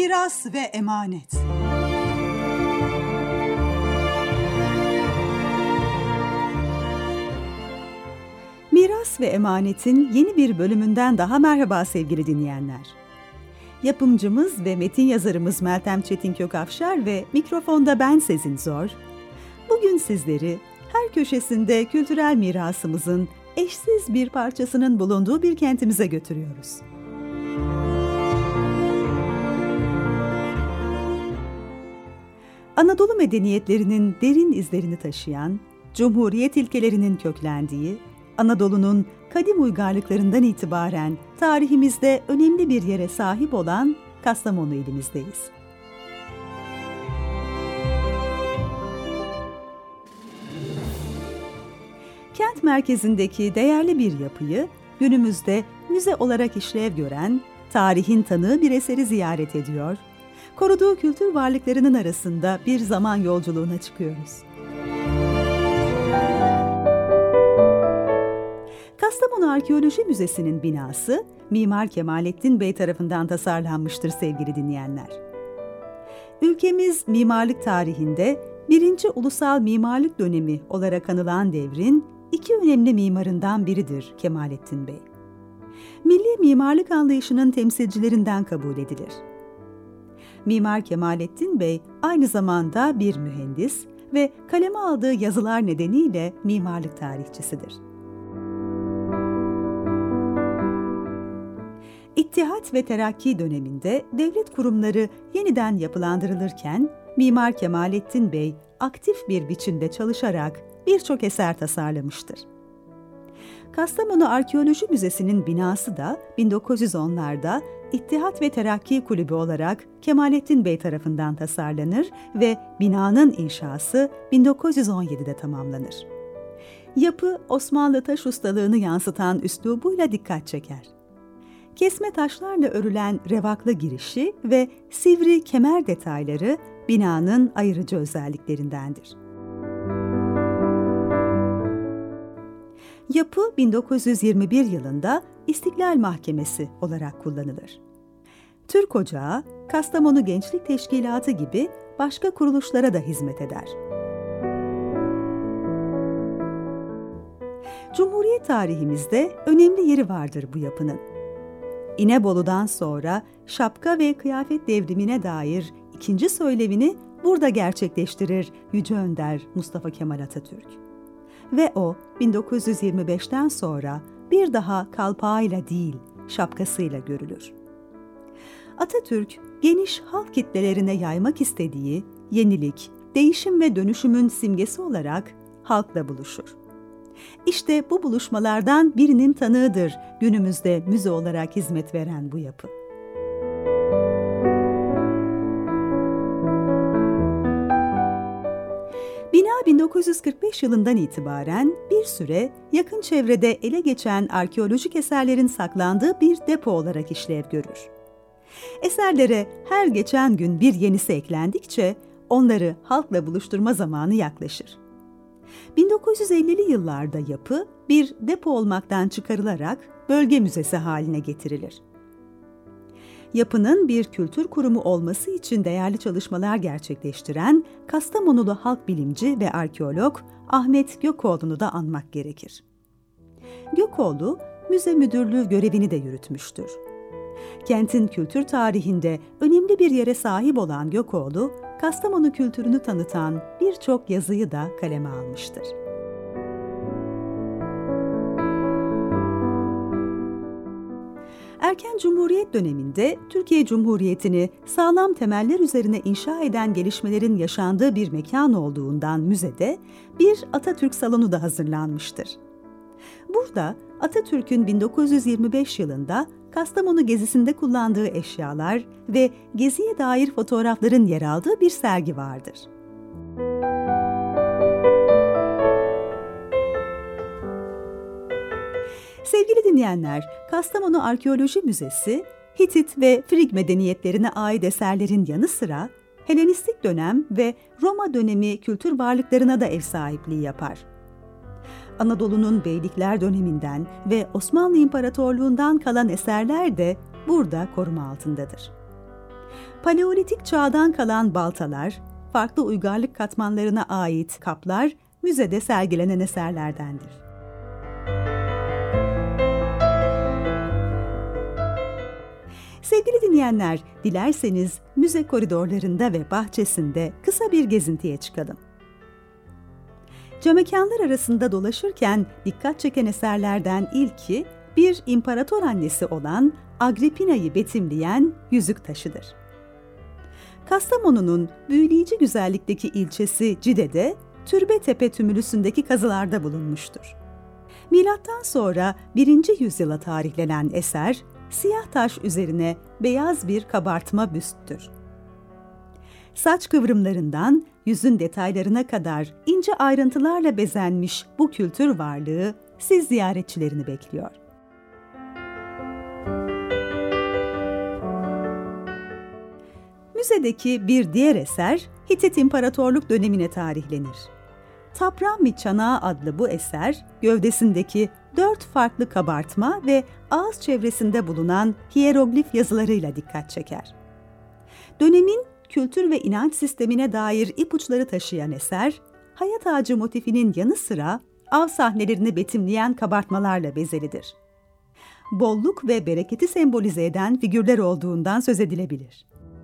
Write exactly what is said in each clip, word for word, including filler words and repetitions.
Miras ve emanet. Miras ve emanetin yeni bir bölümünden daha merhaba sevgili dinleyenler. Yapımcımız ve metin yazarımız Meltem Çetin Kökafşar ve mikrofonda ben Sezin Zor. Bugün sizleri her köşesinde kültürel mirasımızın eşsiz bir parçasının bulunduğu bir kentimize götürüyoruz. Anadolu medeniyetlerinin derin izlerini taşıyan, Cumhuriyet ilkelerinin köklendiği, Anadolu'nun kadim uygarlıklarından itibaren tarihimizde önemli bir yere sahip olan Kastamonu ilimizdeyiz. Kent merkezindeki değerli bir yapıyı günümüzde müze olarak işlev gören, tarihin tanığı bir eseri ziyaret ediyor, koruduğu kültür varlıklarının arasında bir zaman yolculuğuna çıkıyoruz. Kastamonu Arkeoloji Müzesi'nin binası, Mimar Kemalettin Bey tarafından tasarlanmıştır sevgili dinleyenler. Ülkemiz mimarlık tarihinde birinci Ulusal Mimarlık Dönemi olarak anılan devrin iki önemli mimarından biridir Kemalettin Bey. Milli mimarlık anlayışının temsilcilerinden kabul edilir. Mimar Kemalettin Bey aynı zamanda bir mühendis ve kaleme aldığı yazılar nedeniyle mimarlık tarihçisidir. İttihat ve Terakki döneminde devlet kurumları yeniden yapılandırılırken Mimar Kemalettin Bey aktif bir biçimde çalışarak birçok eser tasarlamıştır. Kastamonu Arkeoloji Müzesi'nin binası da bin dokuz yüz onlarda İttihat ve Terakki Kulübü olarak Kemalettin Bey tarafından tasarlanır ve binanın inşası bin dokuz yüz on yedide tamamlanır. Yapı Osmanlı taş ustalığını yansıtan üslubuyla dikkat çeker. Kesme taşlarla örülen revaklı girişi ve sivri kemer detayları binanın ayırıcı özelliklerindendir. Yapı bin dokuz yüz yirmi bir yılında İstiklal Mahkemesi olarak kullanılır. Türk Ocağı, Kastamonu Gençlik Teşkilatı gibi başka kuruluşlara da hizmet eder. Cumhuriyet tarihimizde önemli yeri vardır bu yapının. İnebolu'dan sonra şapka ve kıyafet devrimine dair ikinci söylevini burada gerçekleştirir Yüce Önder Mustafa Kemal Atatürk. Ve o bin dokuz yüz yirmi beşten sonra bir daha kalpağıyla değil, şapkasıyla görülür. Atatürk, geniş halk kitlelerine yaymak istediği yenilik, değişim ve dönüşümün simgesi olarak halkla buluşur. İşte bu buluşmalardan birinin tanığıdır günümüzde müze olarak hizmet veren bu yapı. Bina bin dokuz yüz kırk beş yılından itibaren bir süre yakın çevrede ele geçen arkeolojik eserlerin saklandığı bir depo olarak işlev görür. Eserlere her geçen gün bir yenisi eklendikçe onları halkla buluşturma zamanı yaklaşır. bin dokuz yüz ellili yıllarda yapı bir depo olmaktan çıkarılarak bölge müzesi haline getirilir. Yapının bir kültür kurumu olması için değerli çalışmalar gerçekleştiren Kastamonulu halk bilimci ve arkeolog Ahmet Gökoğlu'nu da anmak gerekir. Gökoğlu, müze müdürlüğü görevini de yürütmüştür. Kentin kültür tarihinde önemli bir yere sahip olan Gökoğlu, Kastamonu kültürünü tanıtan birçok yazıyı da kaleme almıştır. Erken Cumhuriyet döneminde Türkiye Cumhuriyeti'ni sağlam temeller üzerine inşa eden gelişmelerin yaşandığı bir mekan olduğundan müzede bir Atatürk salonu da hazırlanmıştır. Burada Atatürk'ün bin dokuz yüz yirmi beş yılında Kastamonu gezisinde kullandığı eşyalar ve geziye dair fotoğrafların yer aldığı bir sergi vardır. Sevgili dinleyenler, Kastamonu Arkeoloji Müzesi, Hitit ve Frig medeniyetlerine ait eserlerin yanı sıra Helenistik dönem ve Roma dönemi kültür varlıklarına da ev sahipliği yapar. Anadolu'nun beylikler döneminden ve Osmanlı İmparatorluğundan kalan eserler de burada koruma altındadır. Paleolitik çağdan kalan baltalar, farklı uygarlık katmanlarına ait kaplar müzede sergilenen eserlerdendir. Sevgili dinleyenler, dilerseniz müze koridorlarında ve bahçesinde kısa bir gezintiye çıkalım. Camekanlar arasında dolaşırken dikkat çeken eserlerden ilki bir imparator annesi olan Agrippina'yı betimleyen yüzük taşıdır. Kastamonu'nun büyüleyici güzellikteki ilçesi Cide'de Türbetepe tümülüsündeki kazılarda bulunmuştur. Milattan sonra birinci yüzyıla tarihlenen eser, siyah taş üzerine beyaz bir kabartma büsttür. Saç kıvrımlarından yüzün detaylarına kadar ince ayrıntılarla bezenmiş bu kültür varlığı siz ziyaretçilerini bekliyor. Müzedeki bir diğer eser Hitit İmparatorluk dönemine tarihlenir. Taprammi Çanağı adlı bu eser, gövdesindeki dört farklı kabartma ve ağız çevresinde bulunan hiyeroglif yazılarıyla dikkat çeker. Dönemin kültür ve inanç sistemine dair ipuçları taşıyan eser, hayat ağacı motifinin yanı sıra av sahnelerini betimleyen kabartmalarla bezelidir. Bolluk ve bereketi sembolize eden figürler olduğundan söz edilebilir.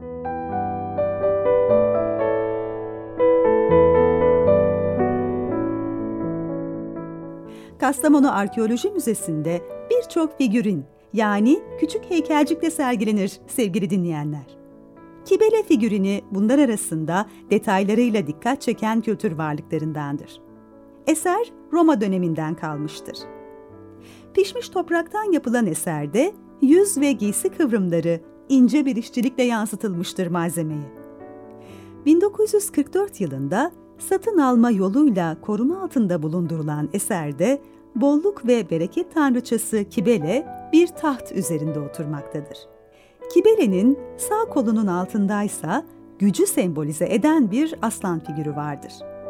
Kastamonu Arkeoloji Müzesi'nde birçok figürin, yani küçük heykelcikle sergilenir sevgili dinleyenler. Kibele figürini bunlar arasında detaylarıyla dikkat çeken kültür varlıklarındandır. Eser Roma döneminden kalmıştır. Pişmiş topraktan yapılan eserde yüz ve giysi kıvrımları ince bir işçilikle yansıtılmıştır malzemeye. bin dokuz yüz kırk dört yılında satın alma yoluyla koruma altında bulundurulan eserde bolluk ve bereket tanrıçası Kibele bir taht üzerinde oturmaktadır. Kibele'nin sağ kolunun altındaysa gücü sembolize eden bir aslan figürü vardır.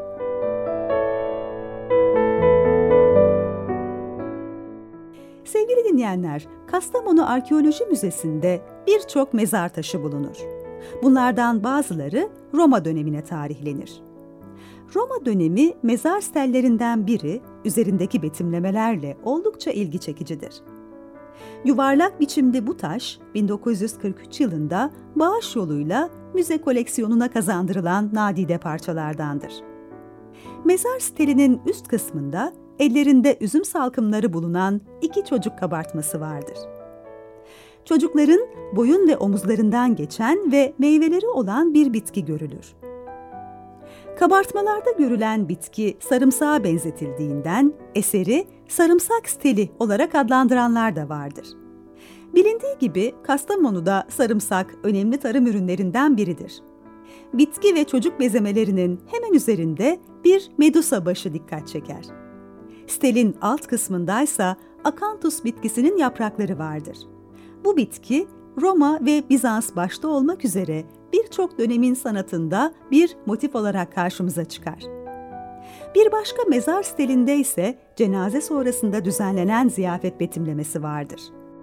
Sevgili dinleyenler, Kastamonu Arkeoloji Müzesi'nde birçok mezar taşı bulunur. Bunlardan bazıları Roma dönemine tarihlenir. Roma dönemi mezar stellerinden biri, üzerindeki betimlemelerle oldukça ilgi çekicidir. Yuvarlak biçimde bu taş, bin dokuz yüz kırk üç yılında bağış yoluyla müze koleksiyonuna kazandırılan nadide parçalardandır. Mezar stelinin üst kısmında ellerinde üzüm salkımları bulunan iki çocuk kabartması vardır. Çocukların boyun ve omuzlarından geçen ve meyveleri olan bir bitki görülür. Kabartmalarda görülen bitki sarımsağa benzetildiğinden eseri sarımsak steli olarak adlandıranlar da vardır. Bilindiği gibi Kastamonu'da sarımsak önemli tarım ürünlerinden biridir. Bitki ve çocuk bezemelerinin hemen üzerinde bir medusa başı dikkat çeker. Stelin alt kısmındaysa akanthus bitkisinin yaprakları vardır. Bu bitki Roma ve Bizans başta olmak üzere birçok dönemin sanatında bir motif olarak karşımıza çıkar. Bir başka mezar stelinde ise cenaze sonrasında düzenlenen ziyafet betimlemesi vardır.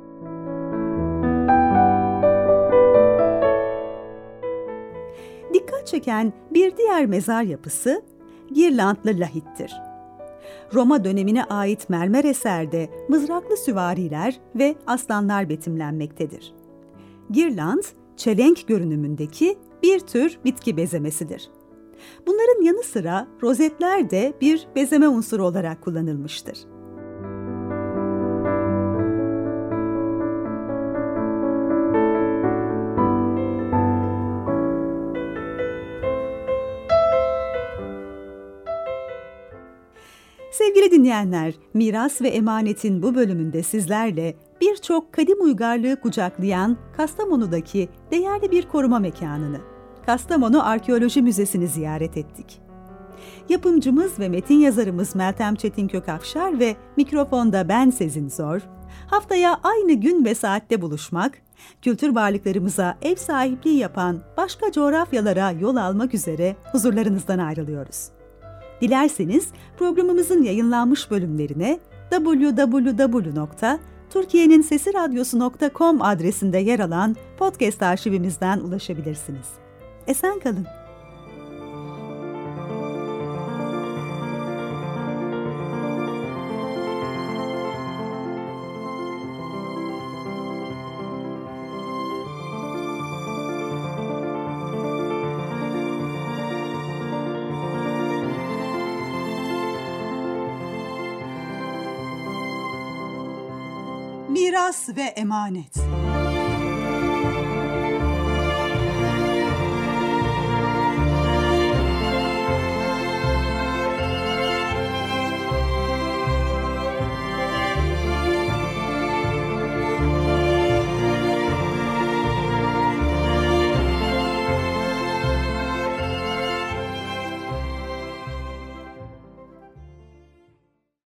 Dikkat çeken bir diğer mezar yapısı Girlandlı lahittir. Roma dönemine ait mermer eserde mızraklı süvariler ve aslanlar betimlenmektedir. Girland, çelenk görünümündeki bir tür bitki bezemesidir. Bunların yanı sıra rozetler de bir bezeme unsuru olarak kullanılmıştır. Sevgili dinleyenler, Miras ve Emanet'in bu bölümünde sizlerle birçok kadim uygarlığı kucaklayan Kastamonu'daki değerli bir koruma mekanını, Kastamonu Arkeoloji Müzesi'ni ziyaret ettik. Yapımcımız ve metin yazarımız Meltem Çetin Kökafşar ve mikrofonda ben Sezin Zor, haftaya aynı gün ve saatte buluşmak, kültür varlıklarımıza ev sahipliği yapan başka coğrafyalara yol almak üzere huzurlarınızdan ayrılıyoruz. Dilerseniz programımızın yayınlanmış bölümlerine double-u double-u double-u nokta Türkiye'nin sesi radyosu nokta com adresinde yer alan podcast arşivimizden ulaşabilirsiniz. Esen kalın. Miras ve emanet.